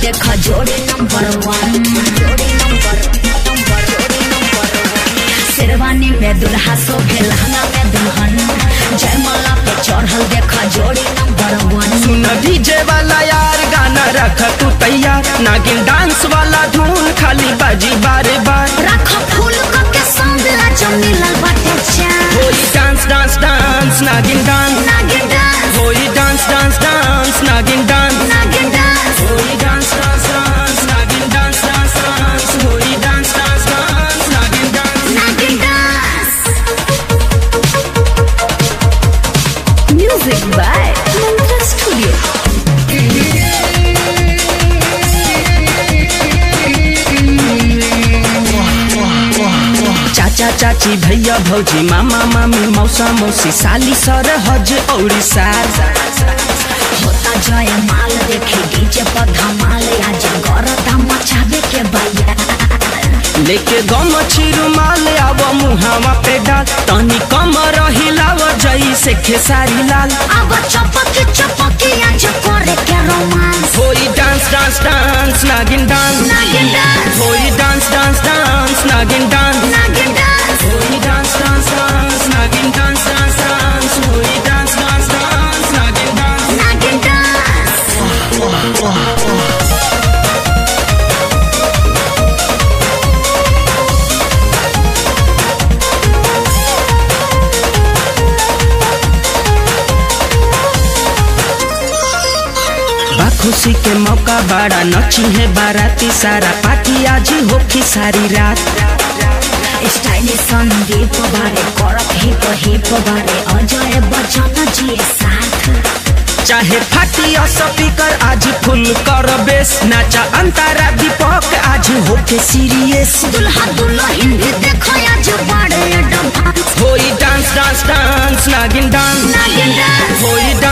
देखा जोड़ी नंबर 1 शेरवानी में दुल्हा शोभे लहंगा में दुल्हन जयमाला पे चढ़ल देखा जोड़ी नंबर 1 सुन डीजे वाला यार गाना रख तू तैयार नागिन डांस वाला धुन खाली बाजी बारे बार रख फूल के संग लाजो मिलल बाटे चांद होई डांस डांस डांस नागिन डांस नागिन डांस होई डांस डांस डांस नागिन डांस नागिन डांस होई डांस डांस डांस नागिन डांस डांस डांस होई डांस डांस डांस नागिन डांस नागिन dance music by Mantra studio चाचा चाची भैया भौजी मामा मामी मौसा मौसी साली सर हज औरी सार होता जय माल देखे डीजे पर धमाल आज गरदा मचावे के भैया लेके गम रुमाल आव मुहावा पे डाल तनी कम रहिलाव जई से खेसारी लाल अब चपकी आज करे के रोमांस होई डांस डांस डांस नागिन डांस नागिन डांस होई डांस डांस डांस नागिन डांस नागिन डांस होई डांस डांस डांस नागिन डांस डांस डांस होई डांस डांस डांस नागिन डांस नागिन डांस बा खुशी के मौका बड़ा नची है बाराती सारा पार्टी आज होखी सारी रात स्टाइलिश संदीप बारे करत हिप बारे अजय बच्चन जी साथ चाहे फाटी स्पीकर आज फुल कर बेस नाचा अंतरा दीपक आज होके सीरियस दुल्हा दुल्हन भी देखो आज बड़े एडवांस होई डांस डांस डांस नागिन डांस नागिन डांस होई